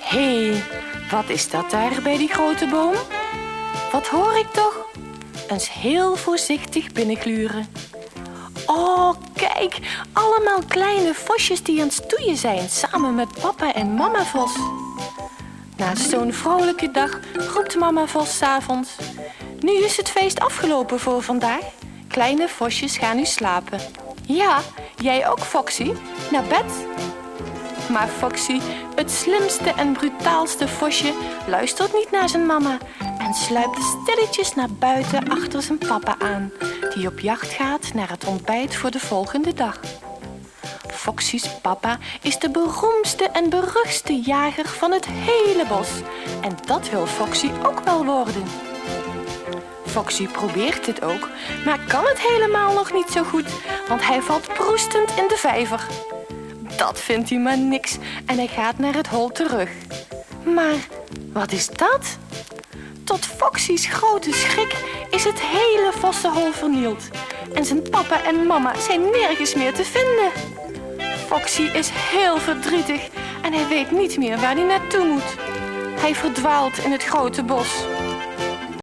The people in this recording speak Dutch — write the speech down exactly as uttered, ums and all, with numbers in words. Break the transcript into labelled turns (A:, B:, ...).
A: Hé, hey, wat is dat daar bij die grote boom? Wat hoor ik toch? Eens heel voorzichtig binnengluren. Oh, kijk, allemaal kleine vosjes die aan het stoeien zijn, samen met papa en mama vos. Na zo'n vrolijke dag roept mama vos 's avonds: nu is het feest afgelopen voor vandaag. Kleine vosjes gaan nu slapen. Ja, jij ook, Foxy, naar bed. Maar Foxy, het slimste en brutaalste vosje, luistert niet naar zijn mama en sluipt stilletjes naar buiten achter zijn papa aan, die op jacht gaat naar het ontbijt voor de volgende dag. Foxy's papa is de beroemdste en beruchtste jager van het hele bos en dat wil Foxy ook wel worden. Foxy probeert het ook, maar kan het helemaal nog niet zo goed, want hij valt proestend in de vijver. Dat vindt hij maar niks en hij gaat naar het hol terug. Maar wat is dat? Tot Foxy's grote schrik is het hele vossenhol vernield en zijn papa en mama zijn nergens meer te vinden. Foxy is heel verdrietig en hij weet niet meer waar hij naartoe moet. Hij verdwaalt in het grote bos.